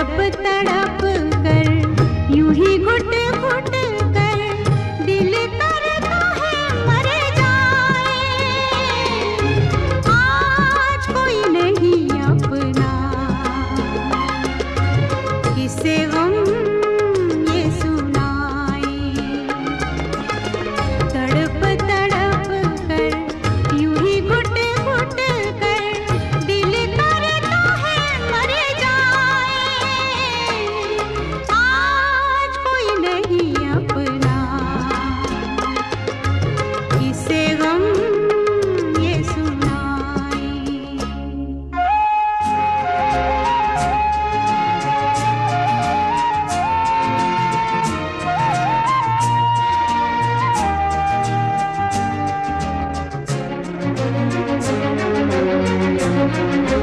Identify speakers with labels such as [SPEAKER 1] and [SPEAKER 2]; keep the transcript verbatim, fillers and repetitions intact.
[SPEAKER 1] तड़प तड़प कर यूं ही घुट घुट कर दिल करता है मर जाए। आज कोई नहीं अपना, किसे गम ये सुनाए। तड़प तड़प कर यूं ही घुट घुट कर दिल करता है मर जाए। आज कोई नहीं अपना, किसे गम ये सुनाए। Thank you.